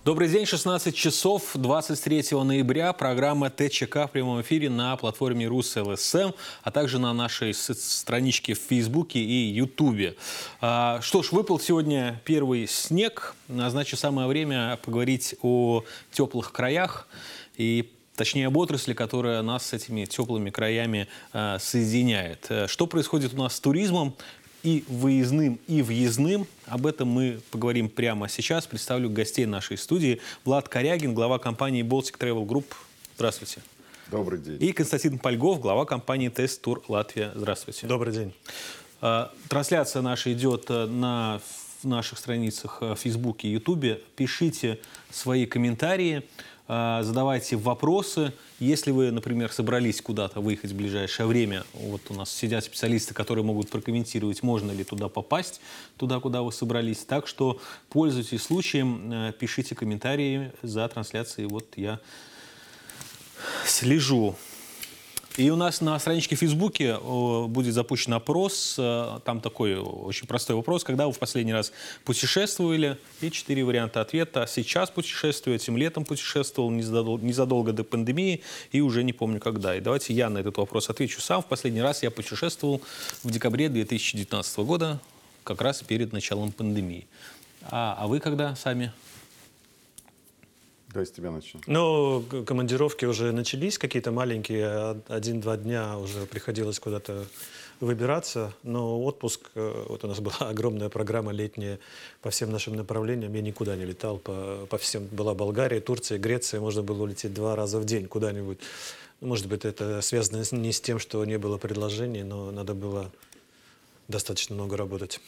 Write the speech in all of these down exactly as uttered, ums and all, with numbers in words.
Добрый день, шестнадцать часов двадцать третьего ноября. Программа ТЧК в прямом эфире на платформе РусЛСМ, а также на нашей страничке в Фейсбуке и Ютубе. А, что ж, выпал сегодня первый снег, а значит, самое время поговорить о теплых краях и точнее об отрасли, которая нас с этими теплыми краями а, соединяет. Что происходит у нас с туризмом? И выездным, и въездным. Об этом мы поговорим прямо сейчас. Представлю гостей нашей студии. Влад Корягин, глава компании Baltic Travel Group. Здравствуйте. Добрый день. И Константин Польгов, глава компании Тест Тур Латвия. Здравствуйте. Добрый день. Трансляция наша идет на наших страницах в Фейсбуке и Ютубе. Пишите свои комментарии, задавайте вопросы. Если вы, например, собрались куда-то выехать в ближайшее время, вот у нас сидят специалисты, которые могут прокомментировать, можно ли туда попасть, туда, куда вы собрались. Так что пользуйтесь случаем, пишите комментарии за трансляцией. Вот я слежу. И у нас на страничке в Фейсбуке будет запущен опрос. Там такой очень простой вопрос. Когда вы в последний раз путешествовали? И четыре варианта ответа. Сейчас путешествую, этим летом путешествовал, незадолго до пандемии и уже не помню когда. И давайте я на этот вопрос отвечу сам. В последний раз я путешествовал в декабре две тысячи девятнадцатого года, как раз перед началом пандемии. А, а вы когда сами? Давай с тебя начнем. Ну, командировки уже начались, какие-то маленькие, один-два дня уже приходилось куда-то выбираться, но отпуск, вот у нас была огромная программа летняя по всем нашим направлениям, я никуда не летал, по, по всем, была Болгария, Турция, Греция, можно было улететь два раза в день куда-нибудь. Может быть, это связано не с тем, что не было предложений, но надо было достаточно много работать.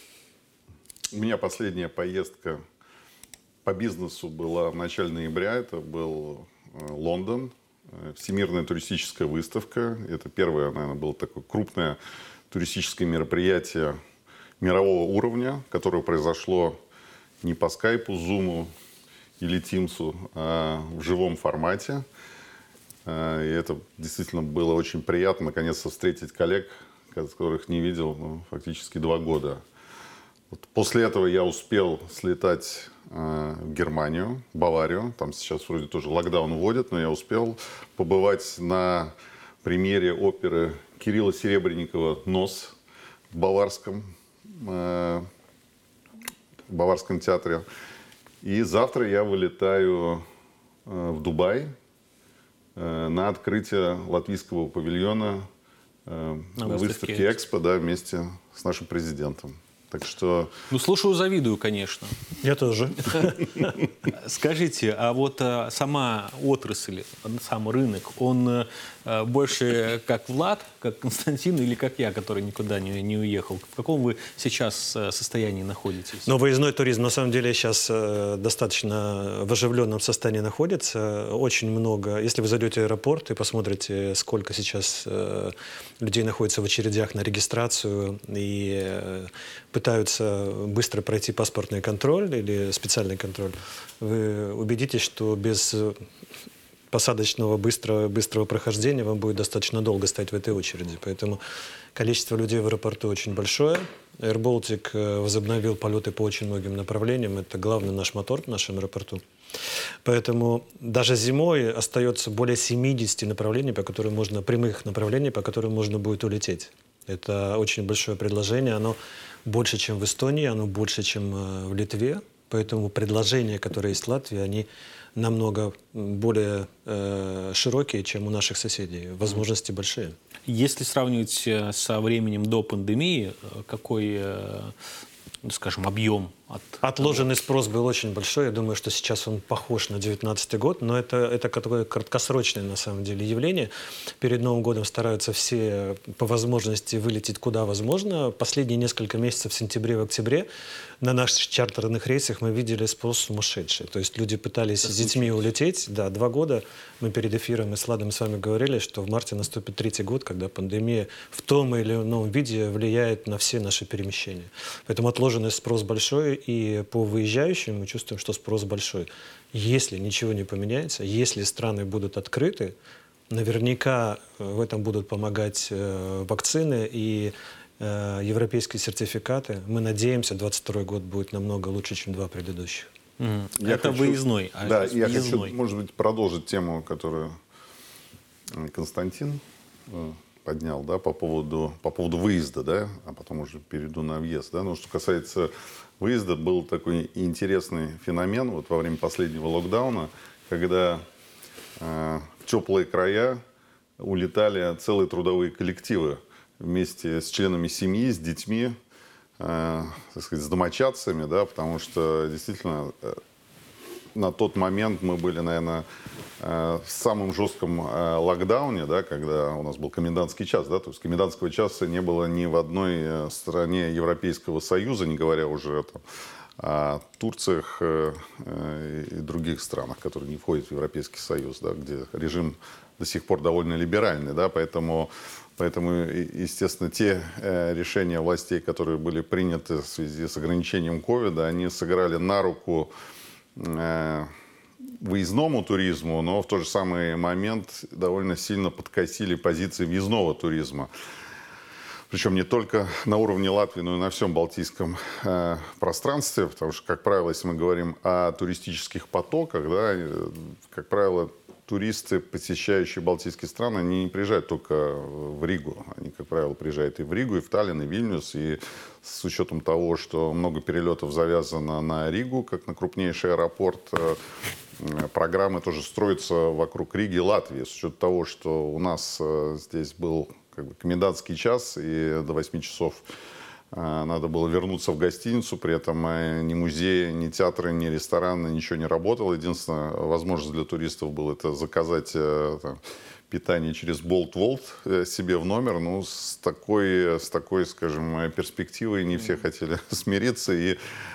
У меня последняя поездка по бизнесу была в начале ноября. Это был Лондон, Всемирная туристическая выставка. Это первое, наверное, было такое крупное туристическое мероприятие мирового уровня, которое произошло не по скайпу, зуму или тимсу, а в живом формате. И это действительно было очень приятно, наконец-то встретить коллег, которых не видел ну, фактически два года. Вот после этого я успел слетать э, в Германию, Баварию. Там сейчас вроде тоже локдаун вводят, но я успел побывать на премьере оперы Кирилла Серебренникова «Нос» в Баварском, э, в Баварском театре. И завтра я вылетаю э, в Дубай э, на открытие латвийского павильона э, на выставке «Экспо» да, вместе с нашим президентом. Так что... Ну, слушаю, завидую, конечно. Я тоже. Скажите, а вот а, сама отрасль, сам рынок, он а, больше как Влад, как Константин или как я, который никуда не, не уехал? В каком вы сейчас а, состоянии находитесь? Но выездной туризм, на самом деле, сейчас а, достаточно в оживленном состоянии находится. Очень много. Если вы зайдете в аэропорт и посмотрите, сколько сейчас а, людей находится в очередях на регистрацию и а, пытаются быстро пройти паспортный контроль или специальный контроль, вы убедитесь, что без посадочного быстрого, быстрого прохождения вам будет достаточно долго стоять в этой очереди. Поэтому количество людей в аэропорту очень большое. Air Baltic возобновил полеты по очень многим направлениям. Это главный наш мотор в нашем аэропорту. Поэтому даже зимой остается более семидесяти направлений, по которым можно, прямых направлений, по которым можно будет улететь. Это очень большое предложение. Оно больше, чем в Эстонии, оно больше, чем в Литве. Поэтому предложения, которые есть в Латвии, они намного более э, широкие, чем у наших соседей. Возможности большие. Если сравнивать со временем до пандемии, какой, э, скажем, объем? От... Отложенный спрос был очень большой. Я думаю, что сейчас он похож на девятнадцатый год, но это, это такое краткосрочное, на самом деле, явление. Перед Новым годом стараются все по возможности вылететь куда возможно. Последние несколько месяцев, в сентябре, в октябре, на наших чартерных рейсах мы видели спрос сумасшедший. То есть люди пытались это с детьми случилось. улететь. Да, два года. Мы перед эфиром мы с Владом с вами говорили, что в марте наступит третий год, когда пандемия в том или ином виде влияет на все наши перемещения. Поэтому отложенный спрос большой. И по выезжающим мы чувствуем, что спрос большой. Если ничего не поменяется, если страны будут открыты, наверняка в этом будут помогать э, вакцины и э, европейские сертификаты. Мы надеемся, двадцать второй год будет намного лучше, чем два предыдущих. Mm. Я Это хочу, выездной. А да, я въездной. хочу, может быть, продолжить тему, которую Константин поднял, да, по поводу, по поводу выезда, да, а потом уже перейду на въезд. Да. Но что касается выезда, был такой интересный феномен вот во время последнего локдауна, когда э, в теплые края улетали целые трудовые коллективы вместе с членами семьи, с детьми, э, так сказать, с домочадцами, да, потому что действительно э, на тот момент мы были, наверное, в самом жестком локдауне, да, когда у нас был комендантский час. Да, то есть комендантского часа не было ни в одной стране Европейского Союза, не говоря уже там, о Турциях и других странах, которые не входят в Европейский Союз, да, где режим до сих пор довольно либеральный. Да, поэтому, поэтому, естественно, те решения властей, которые были приняты в связи с ограничением ковида, они сыграли на руку выездному туризму, но в тот же самый момент довольно сильно подкосили позиции въездного туризма. Причем не только на уровне Латвии, но и на всем Балтийском э, пространстве, потому что, как правило, если мы говорим о туристических потоках, да, как правило, туристы, посещающие Балтийские страны, они не приезжают только в Ригу. Они, как правило, приезжают и в Ригу, и в Таллин, и в Вильнюс. И с учетом того, что много перелетов завязано на Ригу, как на крупнейший аэропорт, программы тоже строятся вокруг Риги и Латвии. С учетом того, что у нас здесь был как бы комендантский час, и до восьми часов надо было вернуться в гостиницу, при этом ни музеи, ни театры, ни рестораны, ничего не работало. Единственная возможность для туристов была это заказать там, питание через Bolt Vault себе в номер. Ну, с такой, с такой, скажем, перспективой не все хотели смириться. И,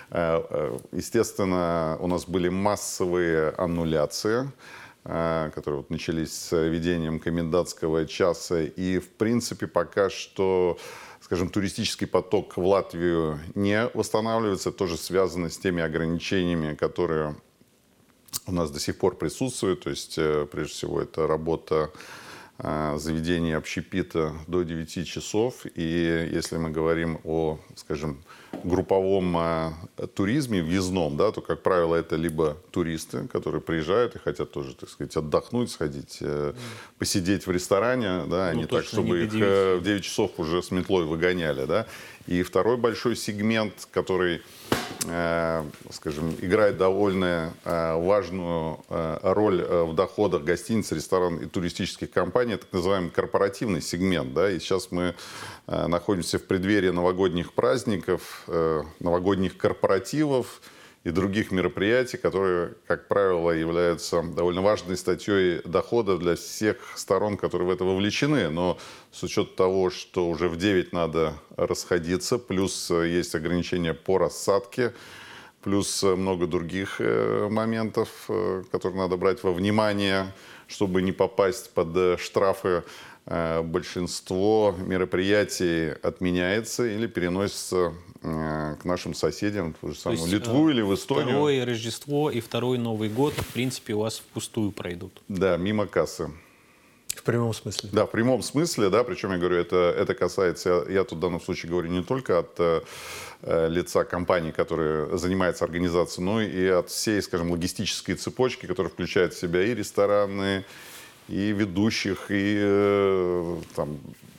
естественно, у нас были массовые аннуляции, которые вот начались с введением комендантского часа. И, в принципе, пока что, скажем, туристический поток в Латвию не восстанавливается. Это тоже связано с теми ограничениями, которые у нас до сих пор присутствуют. То есть, прежде всего, это работа заведений общепита до девяти часов. И если мы говорим о, скажем, групповом а, туризме, въездном, да, то, как правило, это либо туристы, которые приезжают и хотят тоже, так сказать, отдохнуть, сходить, э, посидеть в ресторане, да, ну, не так, чтобы не их в девять часов уже с метлой выгоняли. Да. И второй большой сегмент, который, э, скажем, играет довольно э, важную э, роль э, в доходах гостиниц, ресторанов и туристических компаний, так называемый корпоративный сегмент. Да. И сейчас мы э, находимся в преддверии новогодних праздников, э, новогодних корпоративов и других мероприятий, которые, как правило, являются довольно важной статьей дохода для всех сторон, которые в это вовлечены. Но с учетом того, что уже в девять надо расходиться, плюс есть ограничения по рассадке, плюс много других моментов, которые надо брать во внимание, чтобы не попасть под штрафы, большинство мероприятий отменяется или переносится к нашим соседям, в ту же самую Литву или в Эстонию. Второе Рождество и второй Новый год, в принципе, у вас впустую пройдут. Да, мимо кассы. В прямом смысле? Да, в прямом смысле, да, причем я говорю, это, это касается, я тут в данном случае говорю не только от э, лица компании, которая занимается организацией, но и от всей, скажем, логистической цепочки, которая включает в себя и рестораны, и ведущих, и э, там,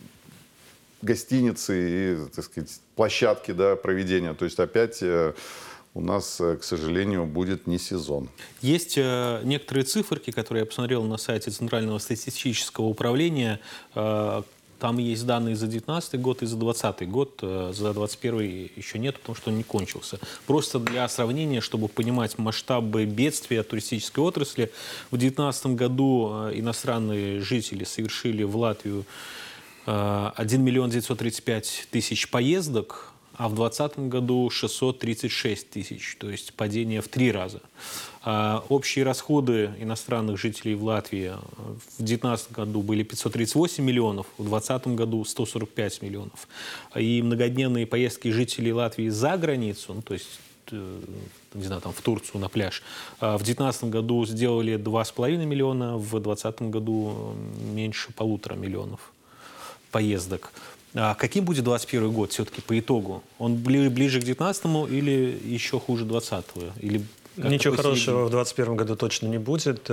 гостиницы, и, так сказать, площадки, да, проведения. То есть опять э, у нас, к сожалению, будет не сезон. Есть э, некоторые циферки, которые я посмотрел на сайте Центрального статистического управления. Э, там есть данные за девятнадцатый год и за двадцатый год. Э, за двадцать первый еще нет, потому что он не кончился. Просто для сравнения, чтобы понимать масштабы бедствия туристической отрасли, в две тысячи девятнадцатом году э, иностранные жители совершили в Латвию э, один миллион девятьсот тридцать пять тысяч поездок, а в двадцатом году шестьсот тридцать шесть тысяч, то есть падение в три раза. А общие расходы иностранных жителей в Латвии в две тысячи девятнадцатом году были пятьсот тридцать восемь миллионов, в две тысячи двадцатом году сто сорок пять миллионов. И многодневные поездки жителей Латвии за границу, ну, то есть не знаю, там, в Турцию на пляж, в две тысячи девятнадцатом году сделали два с половиной миллиона, в две тысячи двадцатом году меньше полутора миллионов поездок. А каким будет двадцать первый год все-таки по итогу? Он ближе к девятнадцатому или еще хуже двадцатого? Или Ничего хорошего в двадцать первом году точно не будет.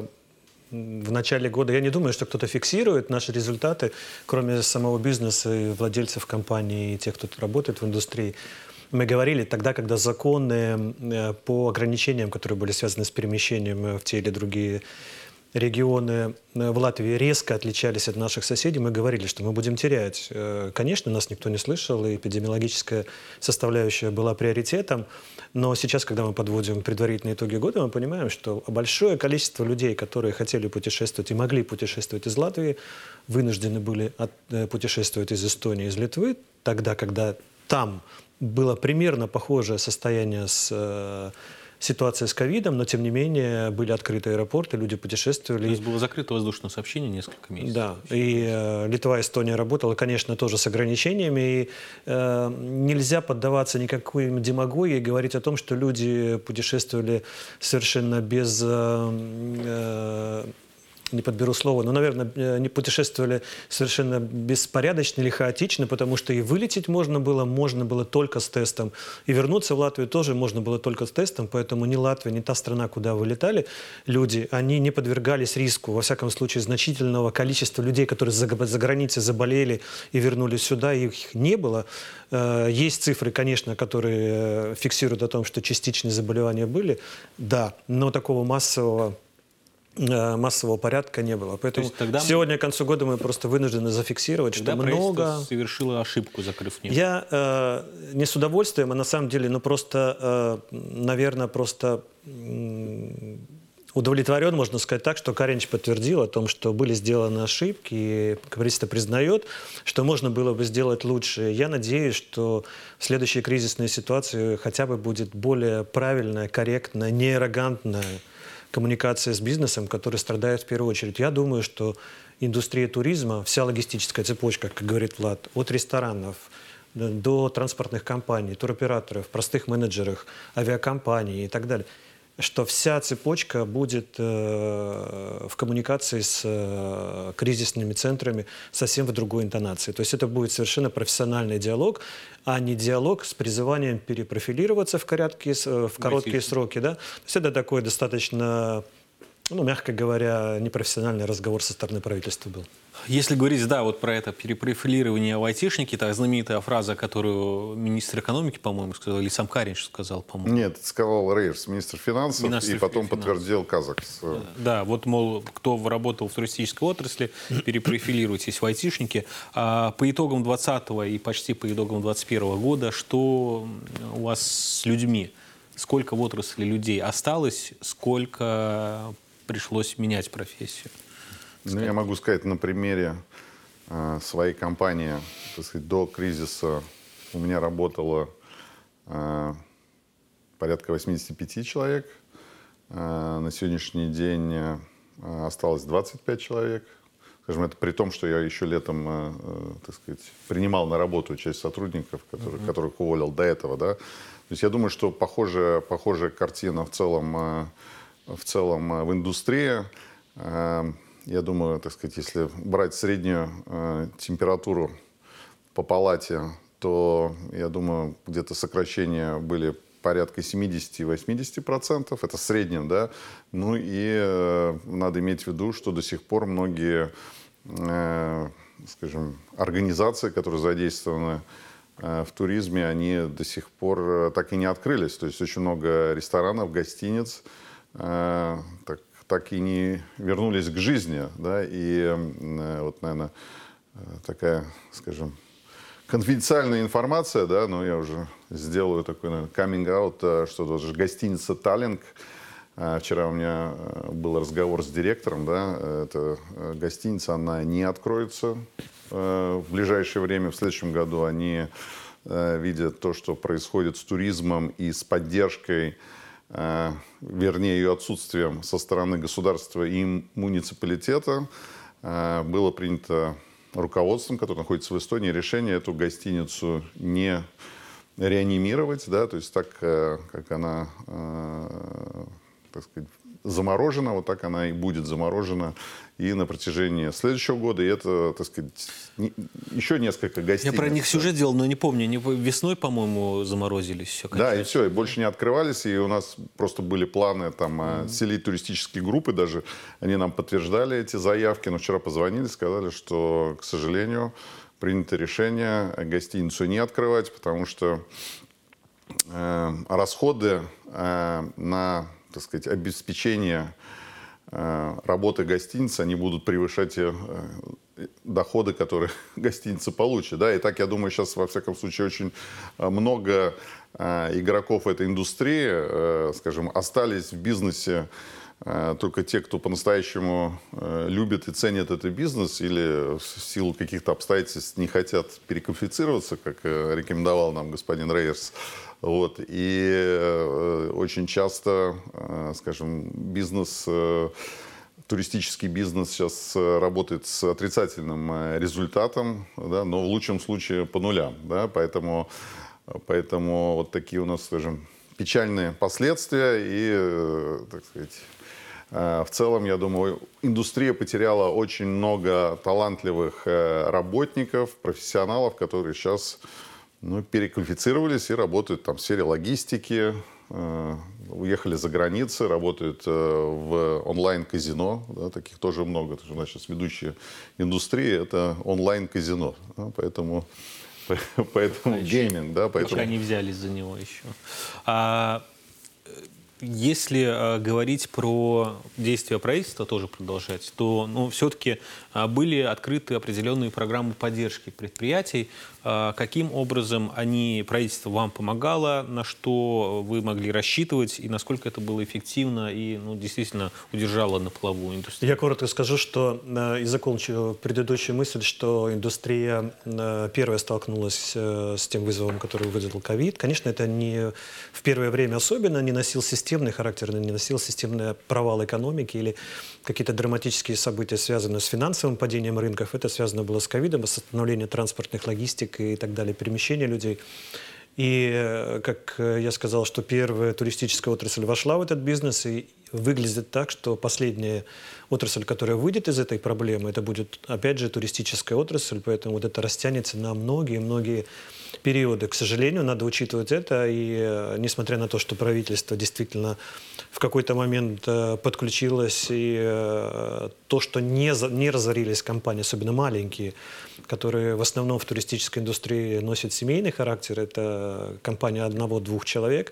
В начале года я не думаю, что кто-то фиксирует наши результаты, кроме самого бизнеса и владельцев компаний, и тех, кто тут работает в индустрии. Мы говорили тогда, когда законы по ограничениям, которые были связаны с перемещением в те или другие регионы в Латвии резко отличались от наших соседей, мы говорили, что мы будем терять. Конечно, нас никто не слышал, и эпидемиологическая составляющая была приоритетом, но сейчас, когда мы подводим предварительные итоги года, мы понимаем, что большое количество людей, которые хотели путешествовать и могли путешествовать из Латвии, вынуждены были от, путешествовать из Эстонии, из Литвы, тогда, когда там было примерно похожее состояние с ситуация с ковидом, но тем не менее были открыты аэропорты, люди путешествовали. То есть было закрыто воздушное сообщение несколько месяцев. Да, и э, Литва, Эстония работала, конечно, тоже с ограничениями. И э, нельзя поддаваться никакой демагогии и говорить о том, что люди путешествовали совершенно без... Э, э, не подберу слово, но, наверное, не путешествовали совершенно беспорядочно или хаотично, потому что и вылететь можно было, можно было только с тестом. И вернуться в Латвию тоже можно было только с тестом, поэтому ни Латвия, ни та страна, куда вылетали люди, они не подвергались риску, во всяком случае, значительного количества людей, которые за, за границей заболели и вернулись сюда, их не было. Есть цифры, конечно, которые фиксируют о том, что частичные заболевания были, да, но такого массового массового порядка не было. Поэтому тогда сегодня, к концу года, мы просто вынуждены зафиксировать, что много... совершила ошибку, закрыв небо. Я э, не с удовольствием, а на самом деле, ну просто, э, наверное, просто э, удовлетворен, можно сказать так, что Каринч подтвердил о том, что были сделаны ошибки, и правительство признает, что можно было бы сделать лучше. Я надеюсь, что в следующей кризисной ситуации хотя бы будет более правильная, корректная, не аррогантная коммуникация с бизнесом, который страдает в первую очередь. Я думаю, что индустрия туризма, вся логистическая цепочка, как говорит Влад, от ресторанов до транспортных компаний, туроператоров, простых менеджеров, авиакомпаний и так далее, что вся цепочка будет э, в коммуникации с э, кризисными центрами совсем в другой интонации. То есть это будет совершенно профессиональный диалог, а не диалог с призыванием перепрофилироваться в короткие, в короткие сроки. Да? То есть это такой достаточно, ну, мягко говоря, непрофессиональный разговор со стороны правительства был. Если говорить, да, вот про это перепрофилирование в айтишники, та знаменитая фраза, которую министр экономики, по-моему, сказал, или сам Каринч сказал, по-моему. Нет, это сказал Рейерс, министр финансов, министр и потом финансов. Подтвердил Казакс. Да, да, вот, мол, кто работал в туристической отрасли, перепрофилируйтесь в айтишники. А по итогам двадцатого и почти по итогам двадцать первого года, что у вас с людьми? Сколько в отрасли людей осталось, сколько пришлось менять профессию? Ну, я могу сказать на примере э, своей компании, так сказать, до кризиса у меня работало э, порядка восьмидесяти пяти человек. Э, на сегодняшний день э, осталось двадцать пять человек. Скажем, это при том, что я еще летом, э, э, так сказать, принимал на работу часть сотрудников, которых, mm-hmm. которых уволил до этого, да. То есть я думаю, что похожая, похожая картина в целом, э, в целом э, в индустрии. Э, Я думаю, так сказать, если брать среднюю э, температуру по палате, то, я думаю, где-то сокращения были порядка семидесяти-восьмидесяти процентов. Это в среднем, да. Ну и э, надо иметь в виду, что до сих пор многие, э, скажем, организации, которые задействованы э, в туризме, они до сих пор так и не открылись. То есть очень много ресторанов, гостиниц, э, так, так и не вернулись к жизни, да, и э, вот, наверное, такая, скажем, конфиденциальная информация, да, но я уже сделаю такой, наверное, каминг-аут, что даже гостиница «Таллинг», вчера у меня был разговор с директором, да, эта гостиница, она не откроется в ближайшее время, в следующем году они видят то, что происходит с туризмом и с поддержкой, вернее, ее отсутствием со стороны государства и муниципалитета. Было принято руководством, которое находится в Эстонии, решение эту гостиницу не реанимировать, да, то есть так, как она, так сказать, заморожена, вот так она и будет заморожена и на протяжении следующего года. И это, так сказать, не, еще несколько гостиниц. Я про них сюжет делал, но не помню. Они весной, по-моему, заморозились. Все, да, и все, и больше не открывались. И у нас просто были планы там mm-hmm. селить туристические группы даже. Они нам подтверждали эти заявки. Но вчера позвонили, сказали, что, к сожалению, принято решение гостиницу не открывать, потому что э, расходы э, на, так сказать, обеспечение работы гостиницы, они будут превышать доходы, которые гостиница получит. Да? И так, я думаю, сейчас, во всяком случае, очень много игроков этой индустрии, скажем, остались в бизнесе только те, кто по-настоящему любит и ценит этот бизнес или в силу каких-то обстоятельств не хотят переквалифицироваться, как рекомендовал нам господин Рейерс. Вот. И э, очень часто, э, скажем, бизнес, э, туристический бизнес сейчас работает с отрицательным результатом, да, но в лучшем случае по нулям. Да, поэтому, поэтому вот такие у нас, скажем, печальные последствия. И, э, так сказать, э, в целом, я думаю, индустрия потеряла очень много талантливых э, работников, профессионалов, которые сейчас... Ну, переквалифицировались и работают там в сфере логистики, э, уехали за границу, работают э, в онлайн-казино, да, таких тоже много. Это же у нас сейчас ведущая индустрия, это онлайн-казино, да, поэтому, поэтому гейминг, да, поэтому... Пока не взялись за него еще. А, если а, говорить про действия правительства, тоже продолжать, то ну, все-таки а, были открыты определенные программы поддержки предприятий. А, каким образом они, правительство вам помогало, на что вы могли рассчитывать и насколько это было эффективно и ну, действительно удержало на плаву индустрию? Я коротко скажу, что э, и закончу предыдущую мысль, что индустрия э, первая столкнулась э, с тем вызовом, который вызвал ковид. Конечно, это не в первое время особенно не носил системный характер, не носил системный провал экономики или какие-то драматические события, связанные с финансовым падением рынков. Это связано было с ковидом, с остановлением транспортных логистик и так далее, перемещения людей. И, как я сказал, что первая туристическая отрасль вошла в этот бизнес, и выглядит так, что последняя отрасль, которая выйдет из этой проблемы, это будет, опять же, туристическая отрасль, поэтому вот это растянется на многие-многие периоды. К сожалению, надо учитывать это, и несмотря на то, что правительство действительно в какой-то момент подключилось, и то, что не, не разорились компании, особенно маленькие, которые в основном в туристической индустрии носят семейный характер, это компания одного-двух человек,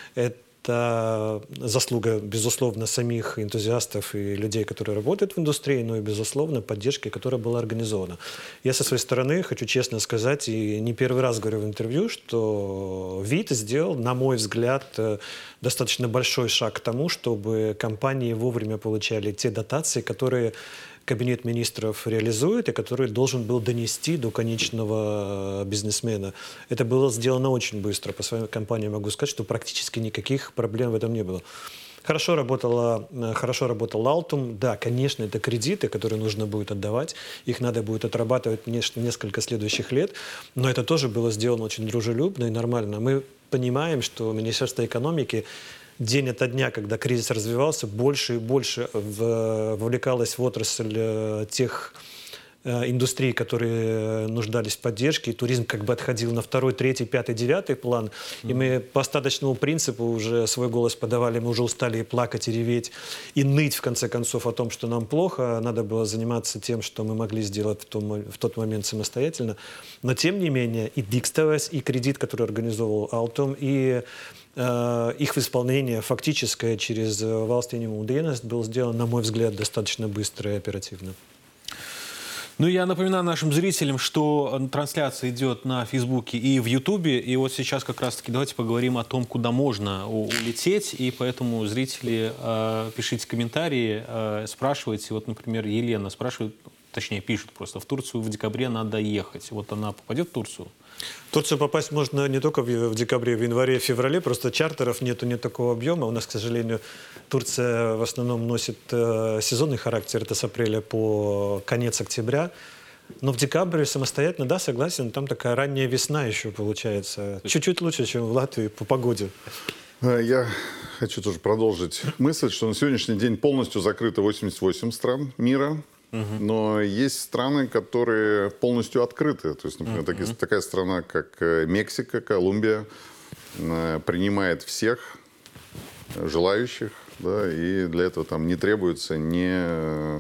это заслуга, безусловно, самих энтузиастов и людей, которые работают в индустрии, но и, безусловно, поддержки, которая была организована. Я со своей стороны хочу честно сказать, и не первый раз говорю в интервью, что ВИД сделал, на мой взгляд, достаточно большой шаг к тому, чтобы компании вовремя получали те дотации, которые Кабинет министров реализует и который должен был донести до конечного бизнесмена. Это было сделано очень быстро. По своей компании могу сказать, что практически никаких проблем в этом не было. Хорошо работала, хорошо работал Altum. Да, конечно, это кредиты, которые нужно будет отдавать. Их надо будет отрабатывать несколько следующих лет. Но это тоже было сделано очень дружелюбно и нормально. Мы понимаем, что Министерство экономики день ото дня, когда кризис развивался, больше и больше вовлекалось в отрасль тех индустрий, которые нуждались в поддержке. И туризм как бы отходил на второй, третий, пятый, девятый план. Mm-hmm. И мы по остаточному принципу уже свой голос подавали, мы уже устали и плакать, и реветь, и ныть, в конце концов, о том, что нам плохо. Надо было заниматься тем, что мы могли сделать в, том, в тот момент самостоятельно. Но, тем не менее, и Dixtavas, и кредит, который организовал Altum, и их исполнение фактическое через Valsts ieņēmumu dienestu был сделан, на мой взгляд, достаточно быстро и оперативно. Ну, я напоминаю нашим зрителям, что трансляция идет на Фейсбуке и в Ютубе. И вот сейчас как раз-таки давайте поговорим о том, куда можно улететь. И поэтому, зрители, э, пишите комментарии, э, спрашивайте. Вот, например, Елена спрашивает, точнее, пишет просто, в Турцию в декабре надо ехать. Вот она попадет в Турцию? В Турцию попасть можно не только в декабре, в январе, в феврале. Просто чартеров нету, нет такого объема. У нас, к сожалению, Турция в основном носит э, сезонный характер. Это с апреля по конец октября. Но в декабре самостоятельно, да, согласен, там такая ранняя весна еще получается. Чуть-чуть лучше, чем в Латвии по погоде. Я хочу тоже продолжить мысль, что на сегодняшний день полностью закрыто восемьдесят восемь стран мира. Но есть страны, которые полностью открыты. То есть, например, uh-huh. такая страна, как Мексика, Колумбия, принимает всех желающих, да, и для этого там не требуется ни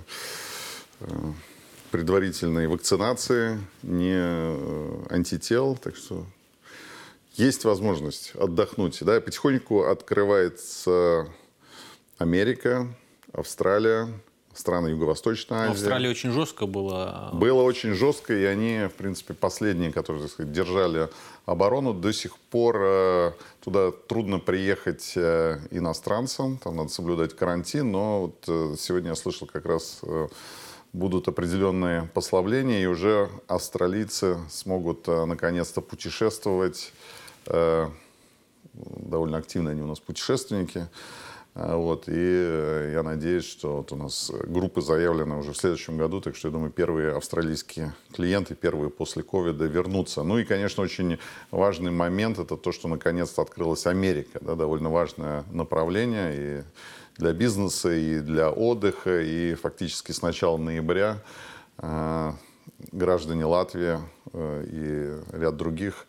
предварительной вакцинации, ни антител. Так что есть возможность отдохнуть. Да, потихоньку открывается Америка, Австралия, страны Юго-Восточной Азии. В Австралии очень жестко было. Было очень жестко, и они, в принципе, последние, которые, так сказать, держали оборону. До сих пор э, туда трудно приехать э, иностранцам, там надо соблюдать карантин, но вот, э, сегодня я слышал, как раз э, будут определенные послабления, и уже австралийцы смогут э, наконец-то путешествовать. Э, довольно активно они у нас путешественники. Вот, и я надеюсь, что вот у нас группы заявлены уже в следующем году, так что я думаю, первые австралийские клиенты, первые после ковида вернутся. Ну и, конечно, очень важный момент – это то, что наконец-то открылась Америка. Да, довольно важное направление и для бизнеса, и для отдыха. И фактически с начала ноября э, граждане Латвии э, и ряд других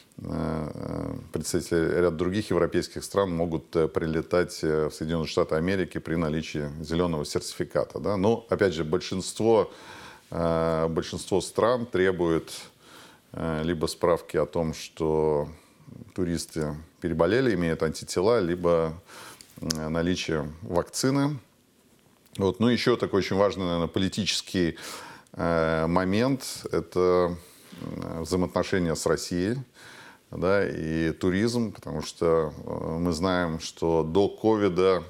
представители ряд других европейских стран могут прилетать в Соединенные Штаты Америки при наличии зеленого сертификата. Да? Но, опять же, большинство, большинство стран требует либо справки о том, что туристы переболели, имеют антитела, либо наличие вакцины. Вот. Ну, еще такой очень важный, наверное, политический момент – это взаимоотношения с Россией. Да, и туризм, потому что мы знаем, что до ковида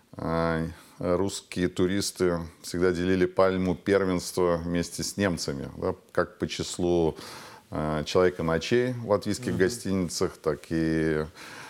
русские туристы всегда делили пальму первенства вместе с немцами, да, как по числу человека ночей в латвийских mm-hmm. гостиницах, так и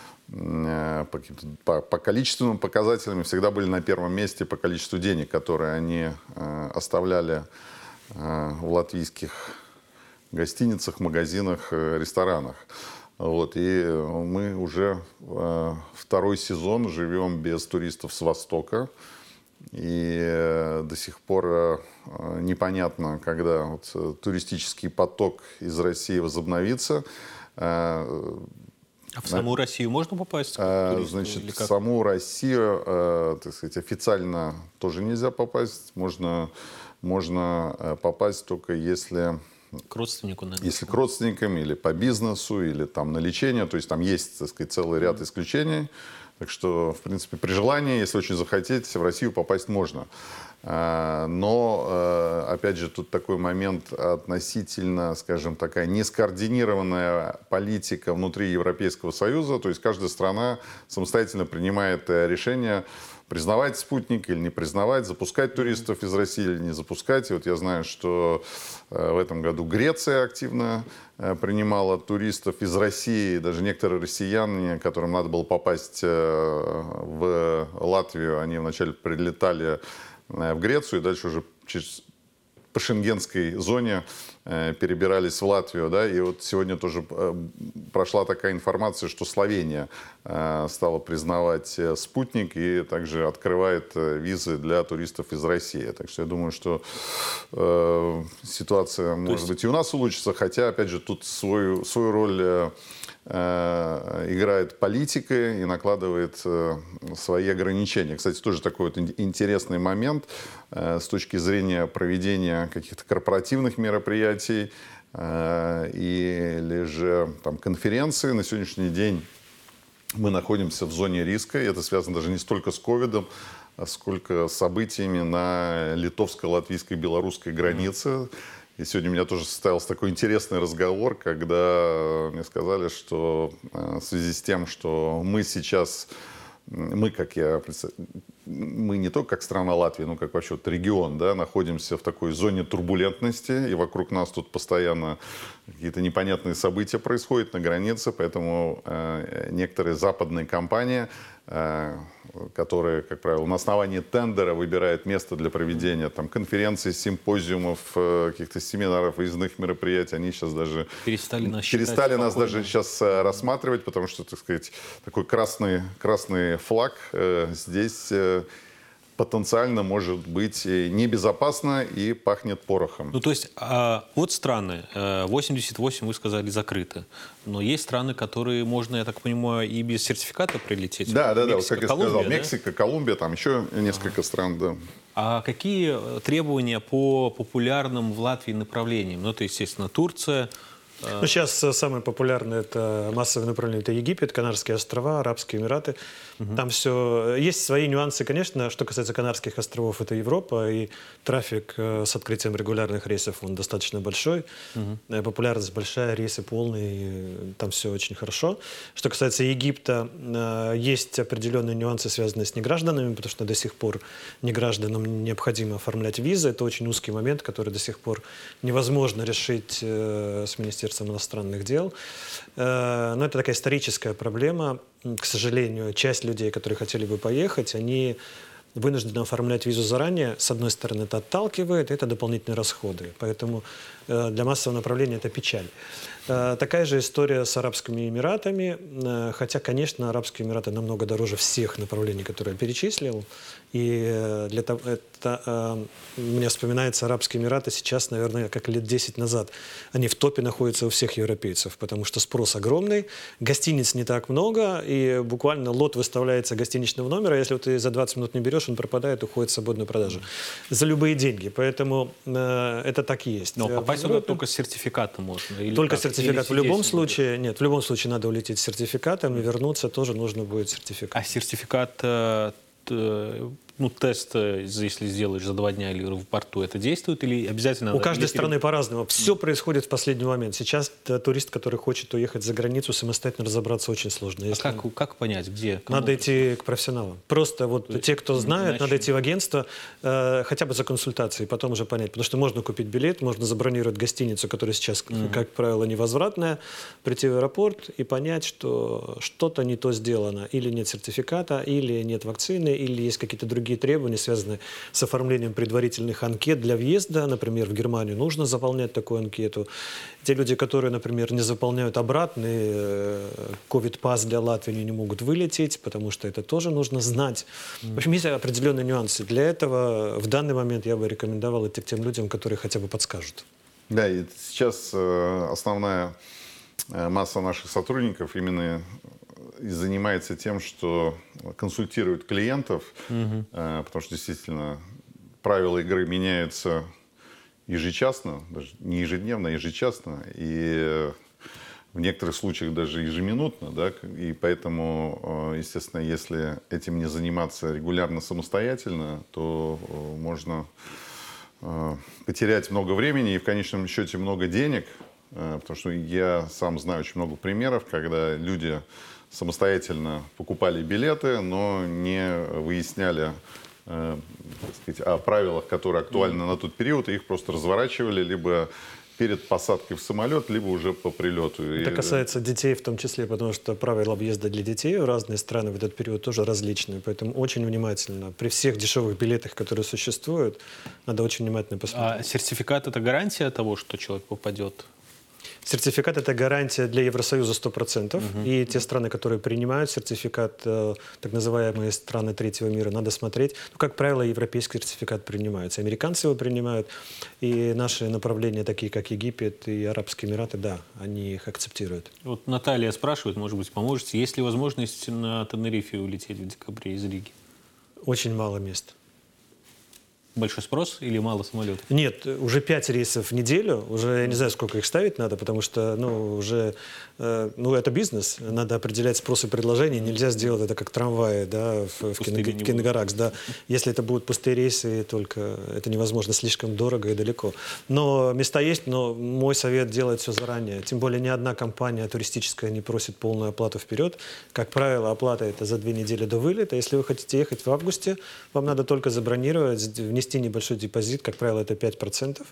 по, по, по количественным показателям всегда были на первом месте по количеству денег, которые они оставляли в латвийских гостиницах, магазинах, ресторанах. Вот, и мы уже э, второй сезон живем без туристов с Востока. И э, до сих пор э, непонятно, когда вот, туристический поток из России возобновится. Э, а в саму на... Россию можно попасть? Э, значит, в саму Россию, э, так сказать, официально тоже нельзя попасть. Можно, можно попасть только если... К родственнику, наверное. Если к родственникам, или по бизнесу, или там на лечение. То есть там есть, так сказать, целый ряд исключений. Так что, в принципе, при желании, если очень захотеть, в Россию попасть можно. Но, опять же, тут такой момент относительно, скажем, такая нескоординированная политика внутри Европейского Союза. То есть каждая страна самостоятельно принимает решение, признавать спутник или не признавать, запускать туристов из России или не запускать. И вот я знаю, что в этом году Греция активно принимала туристов из России, даже некоторые россияне, которым надо было попасть в Латвию, они вначале прилетали в Грецию и дальше уже через по шенгенской зоне э, перебирались в Латвию, да, и вот сегодня тоже э, прошла такая информация, что Словения э, стала признавать э, спутник и также открывает э, визы для туристов из России. Так что я думаю, что э, ситуация, может есть... быть, и у нас улучшится, хотя, опять же, тут свою, свою роль э, играет политика и накладывает свои ограничения. Кстати, тоже такой вот интересный момент с точки зрения проведения каких-то корпоративных мероприятий или же там, конференции. На сегодняшний день мы находимся в зоне риска, и это связано даже не столько с ковидом, а сколько с событиями на литовско-латвийско-белорусской границе. И сегодня у меня тоже состоялся такой интересный разговор, когда мне сказали, что в связи с тем, что мы сейчас, мы, как я мы не только как страна Латвии, но как вообще вот регион, да, находимся в такой зоне турбулентности, и вокруг нас тут постоянно какие-то непонятные события происходят на границе, поэтому э, некоторые западные компании э, которые, как правило, на основании тендера выбирают место для проведения там, конференций, симпозиумов, каких-то семинаров, выездных мероприятий, они сейчас даже перестали нас, перестали нас спокойно. даже сейчас рассматривать, потому что, так сказать, такой красный, красный флаг здесь потенциально может быть небезопасно и пахнет порохом. Ну, то есть, а, вот страны, восемьдесят восемь, вы сказали, закрыты. Но есть страны, которые можно, я так понимаю, и без сертификата прилететь. Да, да, да, Мексика, вот как я Колумбия, сказал, да? Мексика, Колумбия, там еще несколько стран, да. А какие требования по популярным в Латвии направлениям? Ну, это, естественно, Турция. Ну, сейчас самое популярное это массовое направление, это Египет, Канарские острова, Арабские Эмираты. Угу. Там все есть свои нюансы, конечно. Что касается Канарских островов, это Европа, и трафик с открытием регулярных рейсов он достаточно большой, угу. популярность большая, рейсы полные, там все очень хорошо. Что касается Египта, есть определенные нюансы, связанные с негражданами, потому что до сих пор негражданам необходимо оформлять визы. Это очень узкий момент, который до сих пор невозможно решить с Министерством иностранных дел. Но это такая историческая проблема. К сожалению, часть людей, которые хотели бы поехать, они вынуждены оформлять визу заранее. С одной стороны, это отталкивает, это дополнительные расходы. Поэтому для массового направления это печаль. Такая же история с Арабскими Эмиратами. Хотя, конечно, Арабские Эмираты намного дороже всех направлений, которые я перечислил. И для того, это, мне вспоминается Арабские Эмираты сейчас, наверное, как лет десять назад. Они в топе находятся у всех европейцев, потому что спрос огромный, гостиниц не так много, и буквально лот выставляется гостиничного номера. Если ты за двадцать минут не берешь, он пропадает, уходит в свободную продажу. За любые деньги. Поэтому э, это так и есть. Но попасть туда только с сертификатом можно? Или только как? сертификат. В любом случае, нет, в любом случае надо улететь с сертификатом, и вернуться тоже нужно будет сертификат. А сертификат, э, т, ну, тест, если сделаешь за два дня или в порту, это действует или обязательно? У каждой или... страны по-разному. Все происходит в последний момент. Сейчас турист, который хочет уехать за границу, самостоятельно разобраться очень сложно. Если... А как, как понять, где? Кому надо идти к профессионалам. Просто вот То те, кто знает, иначе... надо идти в агентство, э, хотя бы за консультацией, потом уже понять. Потому что можно купить билет, можно забронировать гостиницу, которая сейчас, mm-hmm. как правило, невозвратная, прийти в аэропорт и понять, что что-то не то сделано. Или нет сертификата, или нет вакцины, или есть какие-то другие требования, связанные с оформлением предварительных анкет для въезда. Например, в Германию нужно заполнять такую анкету. Те люди, которые, например, не заполняют обратный ковид-пас для Латвии, они не могут вылететь, потому что это тоже нужно знать. В общем, есть определенные нюансы. Для этого в данный момент я бы рекомендовал идти к тем людям, которые хотя бы подскажут. Да, и сейчас основная масса наших сотрудников именно и занимается тем, что консультирует клиентов, угу. потому что действительно правила игры меняются ежечасно, даже не ежедневно, а ежечасно, и в некоторых случаях даже ежеминутно, да, и поэтому, естественно, если этим не заниматься регулярно самостоятельно, то можно потерять много времени и в конечном счете много денег, потому что я сам знаю очень много примеров, когда люди самостоятельно покупали билеты, но не выясняли э, так сказать, о правилах, которые актуальны на тот период, и их просто разворачивали либо перед посадкой в самолет, либо уже по прилету. Это касается детей в том числе, потому что правила объезда для детей в разные страны в этот период тоже различные. Поэтому очень внимательно. При всех дешевых билетах, которые существуют, надо очень внимательно посмотреть. А сертификат – это гарантия того, что человек попадет? Сертификат – это гарантия для Евросоюза сто процентов. Uh-huh. И те страны, которые принимают сертификат, э, так называемые страны третьего мира, надо смотреть. Ну, как правило, европейский сертификат принимается. Американцы его принимают. И наши направления, такие как Египет и Арабские Эмираты, да, они их акцептируют. Вот Наталья спрашивает, может быть, поможете. Есть ли возможность на Тенерифе улететь в декабре из Риги? Очень мало мест. Большой спрос или мало самолетов? Нет, уже пять рейсов в неделю. Уже я не знаю, сколько их ставить надо, потому что, ну, уже, э, ну, это бизнес. Надо определять спрос и предложение. Нельзя сделать это как трамваи, да, в, в Киногаракс, да. Если это будут пустые рейсы, только это невозможно, слишком дорого и далеко. Но места есть, но мой совет — делать все заранее. Тем более ни одна компания туристическая не просит полную оплату вперед. Как правило, оплата это за две недели до вылета. Если вы хотите ехать в августе, вам надо только забронировать, внести небольшой депозит, как правило, это пять процентов.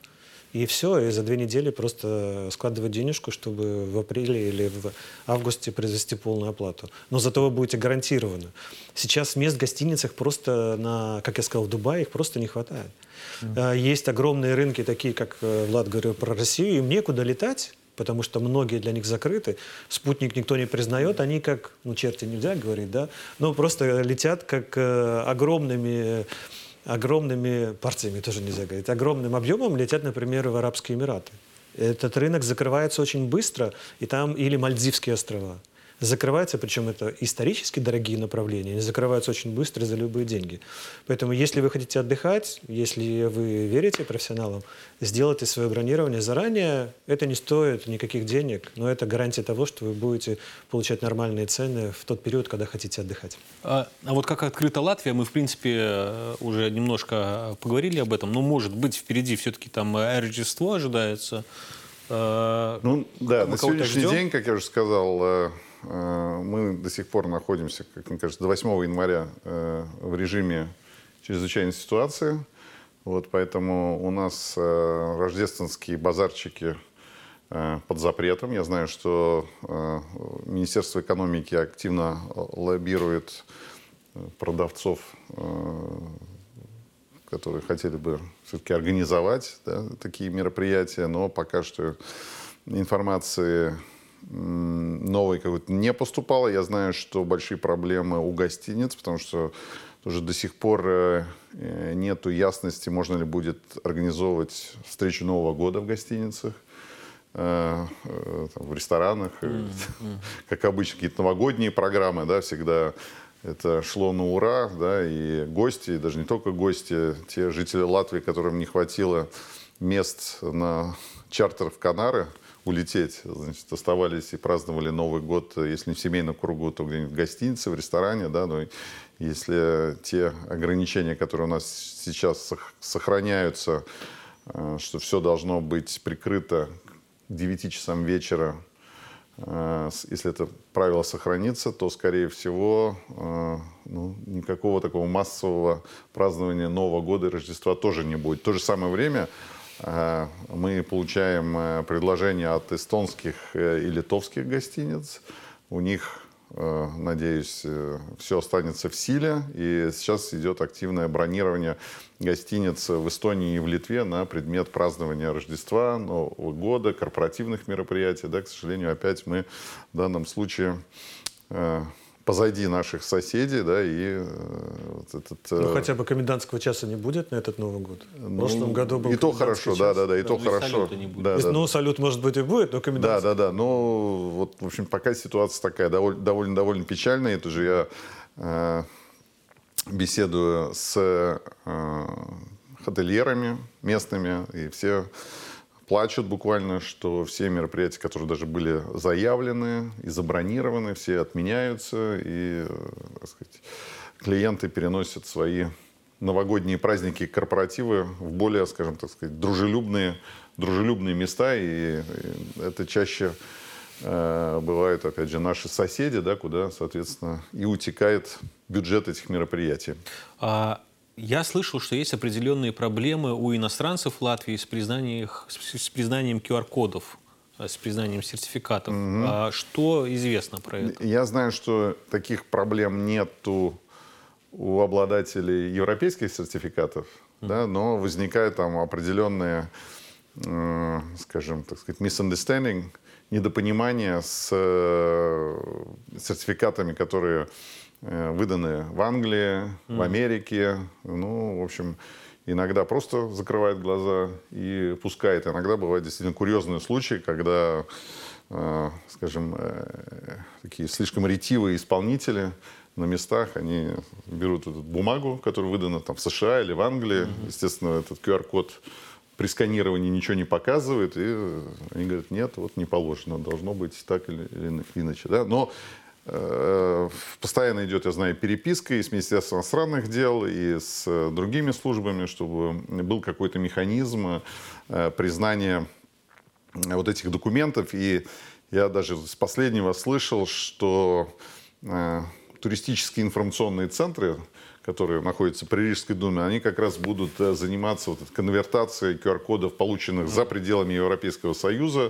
И все, и за две недели просто складывать денежку, чтобы в апреле или в августе произвести полную оплату. Но зато вы будете гарантированы. Сейчас мест в гостиницах просто, на, как я сказал, в Дубае их просто не хватает. Mm. Есть огромные рынки, такие, как Влад говорил про Россию, им некуда летать, потому что многие для них закрыты. Спутник никто не признает, они как, ну, черти нельзя говорить, да, но просто летят как э, огромными, огромными партиями, тоже нельзя говорить, огромным объемом летят, например, в Арабские Эмираты. Этот рынок закрывается очень быстро, и там, или Мальдивские острова. Закрываются, причем это исторически дорогие направления, они закрываются очень быстро за любые деньги. Поэтому, если вы хотите отдыхать, если вы верите профессионалам, сделайте свое бронирование заранее. Это не стоит никаких денег, но это гарантия того, что вы будете получать нормальные цены в тот период, когда хотите отдыхать. А, а вот как открыта Латвия, мы, в принципе, уже немножко поговорили об этом, но, может быть, впереди все-таки там Рождество ожидается. Ну, да, на сегодняшний день, как я уже сказал, мы до сих пор находимся, как мне кажется, до восьмого января в режиме чрезвычайной ситуации. Вот, поэтому у нас рождественские базарчики под запретом. Я знаю, что Министерство экономики активно лоббирует продавцов, которые хотели бы все-таки организовать, да, такие мероприятия, но пока что информации новой какой-то не поступало. Я знаю, что большие проблемы у гостиниц, потому что тоже до сих пор нету ясности, можно ли будет организовывать встречу Нового года в гостиницах, в ресторанах. Mm-hmm. Как обычно, какие-то новогодние программы, да, всегда это шло на ура, да, и гости, и даже не только гости, те жители Латвии, которым не хватило мест на чартер в Канары, улететь, значит, оставались и праздновали Новый год, если не в семейном кругу, то где-нибудь в гостинице, в ресторане, да, но если те ограничения, которые у нас сейчас сохраняются, что все должно быть прикрыто к девяти часам вечера, если это правило сохранится, то, скорее всего, ну, никакого такого массового празднования Нового года и Рождества тоже не будет. В то же самое время мы получаем предложения от эстонских и литовских гостиниц. У них, надеюсь, все останется в силе. И сейчас идет активное бронирование гостиниц в Эстонии и в Литве на предмет празднования Рождества, Нового года, корпоративных мероприятий. Да, к сожалению, опять мы в данном случае позади наших соседей, да, и вот этот... Ну, хотя бы комендантского часа не будет на этот Новый год. В Ну, прошлом году был и то хорошо, час. да, да, да, и Да, то ну и хорошо. салюта не будет. Да, да. Ну, салют, может быть, и будет, но комендантский. Да, да, да. Но вот, в общем, пока ситуация такая довольно, довольно, довольно печальная. Это же я э, беседую с э, хотельерами местными, и все плачут буквально, что все мероприятия, которые даже были заявлены и забронированы, все отменяются, и, так сказать, клиенты переносят свои новогодние праздники и корпоративы в более, скажем, так сказать, дружелюбные, дружелюбные места, и, и это чаще э, бывают, опять же, наши соседи, да, куда, соответственно, и утекает бюджет этих мероприятий. А... Я слышал, что есть определенные проблемы у иностранцев в Латвии с признанием, с признанием ку ар кодов, с признанием сертификатов. Mm-hmm. А что известно про это? Я знаю, что таких проблем нету у обладателей европейских сертификатов, mm-hmm. да, но возникают там определенные, э, скажем, так сказать, misunderstanding, недопонимание с э, сертификатами, которые выданы в Англии, mm. в Америке. Ну, в общем, иногда просто закрывает глаза и пускает. Иногда бывают действительно курьезные случаи, когда, э, скажем, э, такие слишком ретивые исполнители на местах, они берут эту бумагу, которая выдана там в США или в Англии. Mm-hmm. Естественно, этот ку ар код при сканировании ничего не показывает. И они говорят, нет, вот не положено, должно быть так или, или иначе. Да? Но постоянно идет, я знаю, переписка и с Министерством иностранных дел, и с другими службами, чтобы был какой-то механизм признания вот этих документов. И я даже с последнего слышал, что туристические информационные центры, которые находятся при Рижской думе, они как раз будут заниматься вот этой конвертацией ку ар кодов, полученных за пределами Европейского Союза,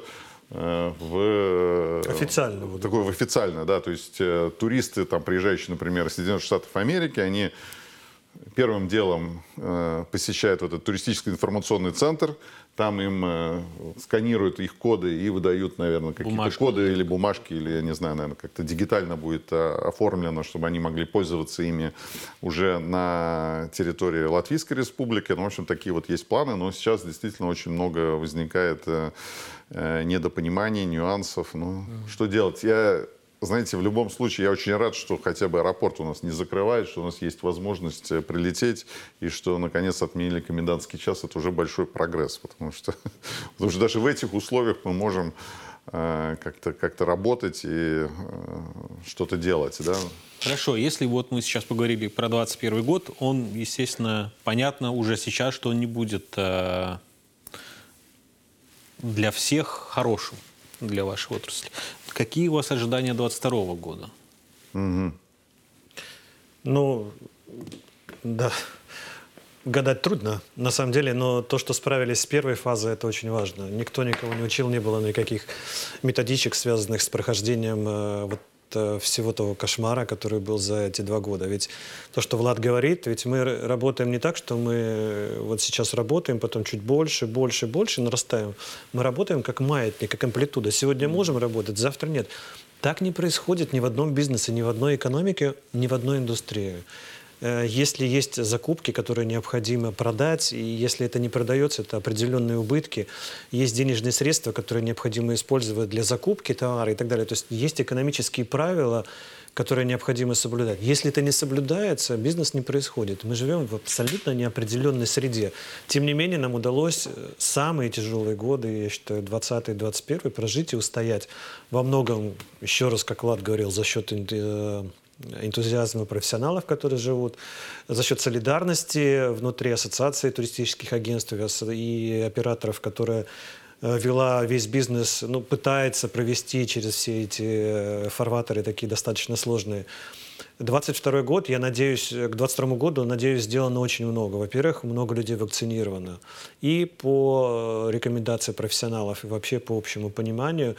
в официально, в, такое, в официально, да, то есть э, туристы, там, приезжающие, например, из Соединенных Штатов Америки, они первым делом э, посещают вот этот туристический информационный центр, там им э, сканируют их коды и выдают, наверное, какие-то коды или бумажки, или, я не знаю, наверное, как-то дигитально будет э, оформлено, чтобы они могли пользоваться ими уже на территории Латвийской Республики. Ну, в общем, такие вот есть планы, но сейчас действительно очень много возникает э, э, недопониманий, нюансов. Ну, mm-hmm. что делать? Я... Знаете, в любом случае, я очень рад, что хотя бы аэропорт у нас не закрывает, что у нас есть возможность прилететь, и что, наконец, отменили комендантский час. Это уже большой прогресс, потому что, потому что даже в этих условиях мы можем э, как-то, как-то работать и э, что-то делать. Да? Хорошо, если вот мы сейчас поговорили про двадцать первый год, он, естественно, понятно уже сейчас, что он не будет э, для всех хорошим для вашей отрасли. Какие у вас ожидания двадцать второго года? Угу. Ну, да, гадать трудно, на самом деле, но то, что справились с первой фазой, это очень важно. Никто никого не учил, не было никаких методичек, связанных с прохождением э, вот, э, всего того кошмара, который был за эти два года. Ведь то, что Влад говорит, ведь мы работаем не так, что мы вот сейчас работаем, потом чуть больше, больше, больше нарастаем. Мы работаем как маятник, как амплитуда. Сегодня можем работать, завтра нет. Так не происходит ни в одном бизнесе, ни в одной экономике, ни в одной индустрии. Если есть закупки, которые необходимо продать, и если это не продается, это определенные убытки, есть денежные средства, которые необходимо использовать для закупки товара и так далее. То есть есть экономические правила, которые необходимо соблюдать. Если это не соблюдается, бизнес не происходит. Мы живем в абсолютно неопределенной среде. Тем не менее, нам удалось самые тяжелые годы, я считаю, двадцатый двадцать первый, прожить и устоять. Во многом, еще раз, как Влад говорил, за счет энтузиазма профессионалов, которые живут, за счет солидарности внутри ассоциации туристических агентств и операторов, которые вела весь бизнес, ну, пытается провести через все эти фарватеры такие достаточно сложные. двадцать второй год, я надеюсь, к двадцать второму году, надеюсь, сделано очень много. Во-первых, много людей вакцинировано. И по рекомендации профессионалов, и вообще по общему пониманию,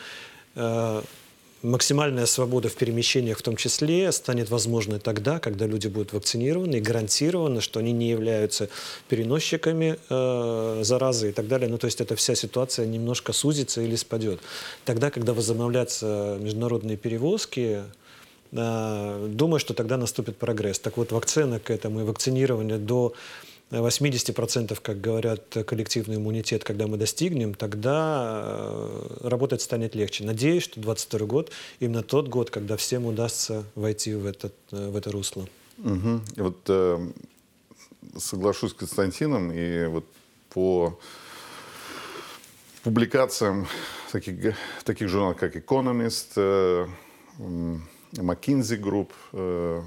максимальная свобода в перемещениях в том числе станет возможной тогда, когда люди будут вакцинированы и гарантировано, что они не являются переносчиками э, заразы и так далее. Ну, то есть эта вся ситуация немножко сузится или спадет. Тогда, когда возобновлятся международные перевозки, э, думаю, что тогда наступит прогресс. Так вот, вакцина к этому и вакцинирование до восемьдесят процентов, как говорят, коллективный иммунитет, когда мы достигнем, тогда работать станет легче. Надеюсь, что двадцать второй год именно тот год, когда всем удастся войти в, этот, в это русло. Угу. Вот э, соглашусь с Константином, и вот по публикациям таких, таких журналов, как Economist, э, McKinsey Group, э,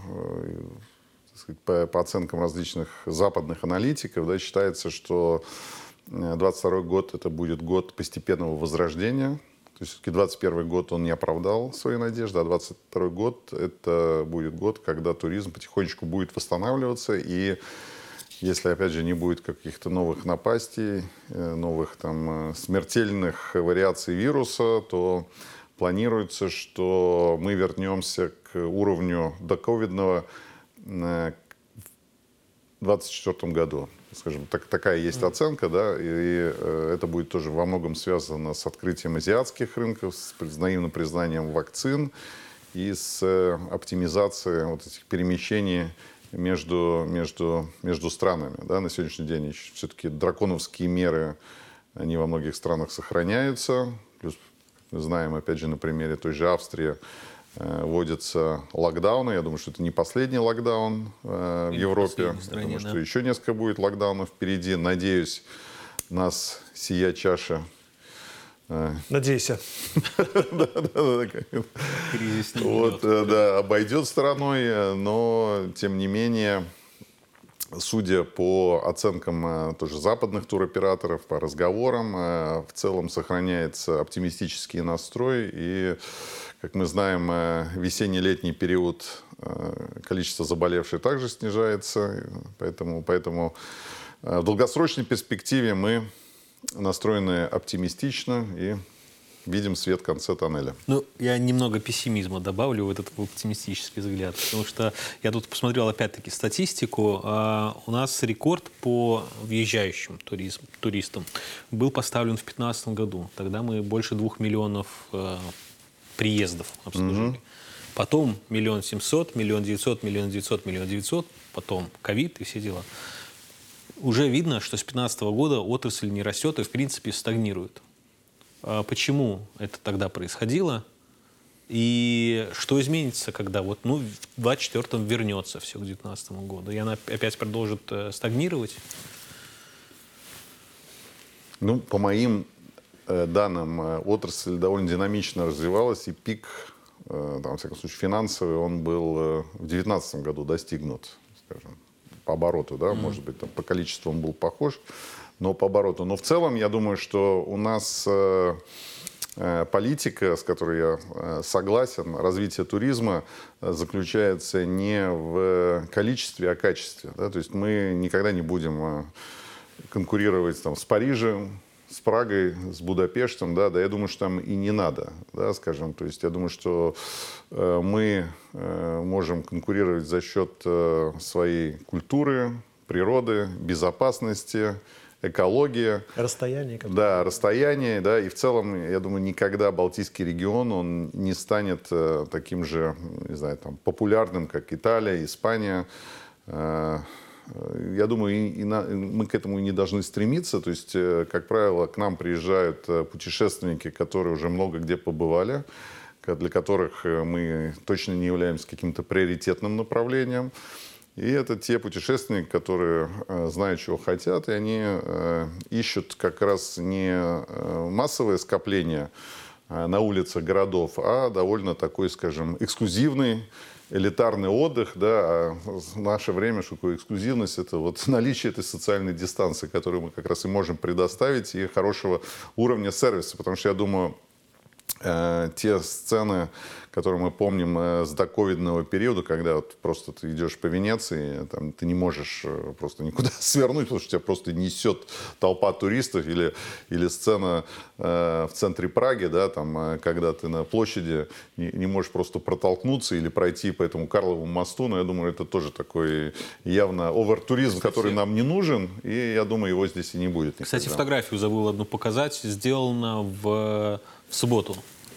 По, по оценкам различных западных аналитиков, да, считается, что двадцать второй год это будет год постепенного возрождения. То есть все-таки двадцать первый год он не оправдал свои надежды, а двадцать второй год это будет год, когда туризм потихонечку будет восстанавливаться. И если, опять же, не будет каких-то новых напастей, новых там смертельных вариаций вируса, то планируется, что мы вернемся к уровню доковидного в двадцать четвёртом году. Скажем, так, такая есть оценка, да, и, и это будет тоже во многом связано с открытием азиатских рынков, с взаимным признанием вакцин и с оптимизацией вот этих перемещений между, между, между странами. Да. На сегодняшний день все-таки драконовские меры, они во многих странах сохраняются. Плюс мы знаем, опять же, на примере той же Австрии, вводятся локдауны. Я думаю, что это не последний локдаун э, в Европе. Стране, Я думаю, да. что еще несколько будет локдаунов впереди. Надеюсь, нас сия чаша... Э, Надейся. Кризис не вот, да, обойдет стороной, но, тем не менее, судя по оценкам тоже западных туроператоров, по разговорам, в целом сохраняется оптимистический настрой. И, как мы знаем, весенне-летний период количество заболевших также снижается. Поэтому, поэтому в долгосрочной перспективе мы настроены оптимистично и видим свет в конце тоннеля. Ну, я немного пессимизма добавлю в этот оптимистический взгляд, потому что я тут посмотрел опять-таки статистику. А у нас рекорд по въезжающим туризм, туристам был поставлен в две тысячи пятнадцатом году. Тогда мы больше двух миллионов э, приездов обслужили. Mm-hmm. Потом миллион семьсот, миллион девятьсот, миллион девятьсот, миллион девятьсот, потом ковид и все дела. Уже видно, что с две тысячи пятнадцатого года отрасль не растет и, в принципе, стагнирует. А почему это тогда происходило? И что изменится, когда вот, ну, в двадцать четвёртом вернется все к две тысячи девятнадцатому году? И она опять продолжит э, стагнировать? Ну, по моим э, данным, э, отрасль довольно динамично развивалась, и пик, э, там, во всяком случае, финансовый, он был э, в две тысячи девятнадцатом году достигнут, скажем, по обороту, да, mm-hmm. может быть, там, по количеству он был похож, но по обороту. Но в целом, я думаю, что у нас э, э, политика, с которой я э, согласен, развитие туризма э, заключается не в количестве, а качестве. Да? То есть мы никогда не будем э, конкурировать там, с Парижем, с Прагой, с Будапештом, да, да, я думаю, что там и не надо, да, скажем, то есть я думаю, что э, мы э, можем конкурировать за счет э, своей культуры, природы, безопасности, экологии. Расстояние. Да, расстояние, да, и в целом, я думаю, никогда Балтийский регион, он не станет э, таким же, не знаю, там, популярным, как Италия, Испания. Э, Я думаю, и, и на, мы к этому и не должны стремиться. То есть, э, как правило, к нам приезжают э, путешественники, которые уже много где побывали, для которых э, мы точно не являемся каким-то приоритетным направлением. И это те путешественники, которые э, знают, чего хотят, и они э, ищут как раз не э, массовое скопление э, на улицах городов, а довольно такой, скажем, эксклюзивный, элитарный отдых, да, а в наше время, что такое эксклюзивность, это вот наличие этой социальной дистанции, которую мы как раз и можем предоставить, и хорошего уровня сервиса, потому что я думаю, э, те сцены, которые мы помним э, с доковидного периода, когда вот просто ты идешь по Венеции, там, ты не можешь э, просто никуда свернуть, потому что тебя просто несет толпа туристов, или, или сцена э, в центре Праги, да, там, э, когда ты на площади не, не можешь просто протолкнуться или пройти по этому Карловому мосту, но я думаю, это тоже такой явно овертуризм, Кстати, который нам не нужен, и я думаю, его здесь и не будет никогда. Кстати, фотографию забыл одну показать, сделана в, в субботу.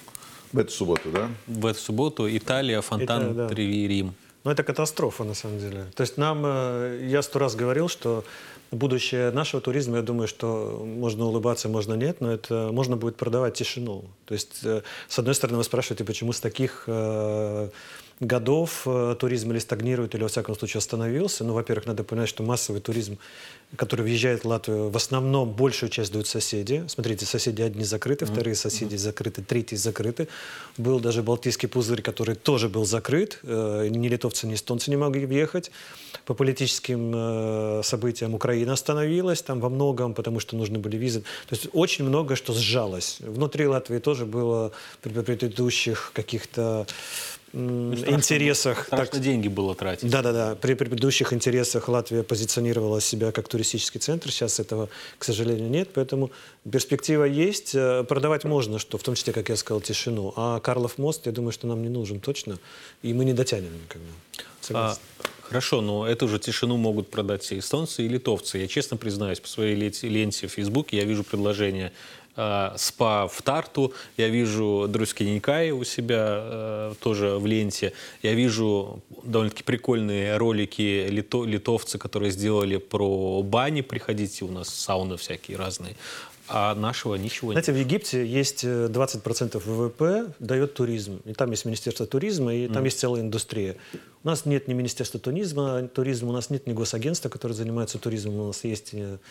В эту субботу, да? В эту субботу Италия, Фонтан, Это, да. Треви, Рим. Ну, это катастрофа, на самом деле. То есть нам, я сто раз говорил, что будущее нашего туризма, я думаю, что можно улыбаться, можно нет, но это можно будет продавать тишину. То есть, с одной стороны, вы спрашиваете, почему с таких э, годов э, туризм или стагнирует, или, во всяком случае, остановился. Ну, во-первых, надо понимать, что массовый туризм, который въезжает в Латвию, в основном большую часть дают соседи. Смотрите, соседи одни закрыты, вторые соседи закрыты, третьи закрыты. Был даже Балтийский пузырь, который тоже был закрыт. Э, ни литовцы, ни эстонцы не могли въехать. По политическим э, событиям Украина остановилась там во многом, потому что нужны были визы. То есть очень много что сжалось. Внутри Латвии тоже было при предыдущих каких-то м, ну, страшно, интересах. Страшно так, деньги было тратить. Да-да-да. При предыдущих интересах Латвия позиционировала себя как туристический центр. Сейчас этого, к сожалению, нет. Поэтому перспектива есть. Продавать можно, что в том числе, как я сказал, тишину. А Карлов мост, я думаю, что нам не нужен точно. И мы не дотянем никогда. Согласен. А, хорошо, но эту же тишину могут продать и эстонцы, и литовцы. Я честно признаюсь, по своей ленте в Фейсбуке я вижу предложение э, спа в Тарту, я вижу Друскиненькай у себя э, тоже в ленте, я вижу довольно-таки прикольные ролики лито, литовцы, которые сделали про бани, приходите, у нас сауны всякие разные. А нашего ничего нет. Знаете, в Египте есть двадцать процентов ВВП дает туризм. И там есть Министерство туризма, и там mm. есть целая индустрия. У нас нет ни Министерства туризма, туризма, у нас нет ни госагентства, которое занимается туризмом. У нас есть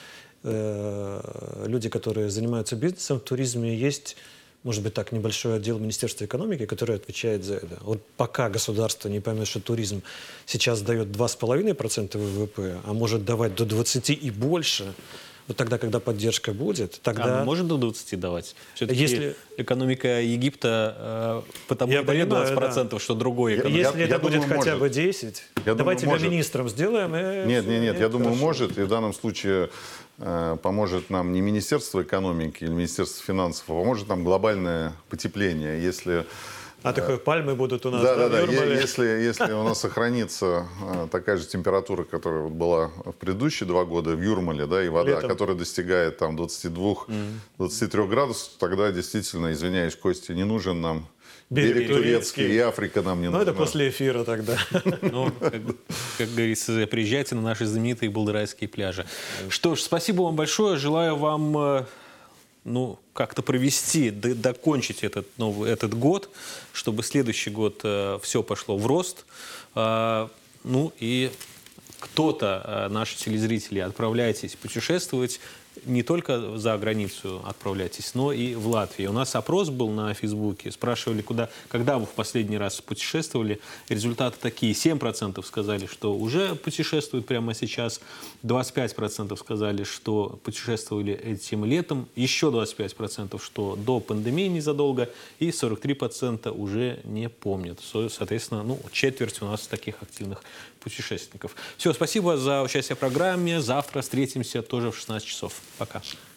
э, люди, которые занимаются бизнесом в туризме. Есть, может быть, так, небольшой отдел Министерства экономики, который отвечает за это. Вот пока государство не поймет, что туризм сейчас дает два с половиной процента ВВП, а может давать до двадцати и больше, Вот тогда, когда поддержка будет, тогда... А мы можем до двадцати давать? Все-таки Если- экономика Египта э, потому Я и дает понимаю, двадцать процентов, что другой экономика. Если Я- это я будет думаю, хотя может. бы десять, Я давайте думаю, мы может. министром сделаем. и Нет, всё, нет, нет, я думаю, хорошо. может. И в данном случае э, поможет нам не Министерство экономики или Министерство финансов, а поможет нам глобальное потепление. Если А такое пальмы будут у нас, Да, да, да, в да. Юрмале? Е- Если, если у нас сохранится э, такая же температура, которая вот была в предыдущие два года в Юрмале, да, и вода, Летом. которая достигает там двадцати двух — двадцати трёх градусов, тогда действительно, извиняюсь, Костя, не нужен нам Берег берег, турецкий. турецкий, и Африка нам не Ну, нужна. это после эфира тогда. Ну, как, как говорится, приезжайте на наши знаменитые балдырайские пляжи. Что ж, спасибо вам большое. Желаю вам э, ну, как-то провести, д- докончить этот, новый, этот год, чтобы следующий год э, все пошло в рост. Э, ну и кто-то, э, наши телезрители, отправляйтесь путешествовать. Не только за границу отправляйтесь, но и в Латвию. У нас опрос был на Фейсбуке. Спрашивали, куда, когда вы в последний раз путешествовали. Результаты такие. семь процентов сказали, что уже путешествуют прямо сейчас. двадцать пять процентов сказали, что путешествовали этим летом. Еще двадцать пять процентов, что до пандемии незадолго. И сорок три процента уже не помнят. Со- Соответственно, ну, четверть у нас таких активных путешественников. Все, спасибо за участие в программе. Завтра встретимся тоже в шестнадцать часов. Пока.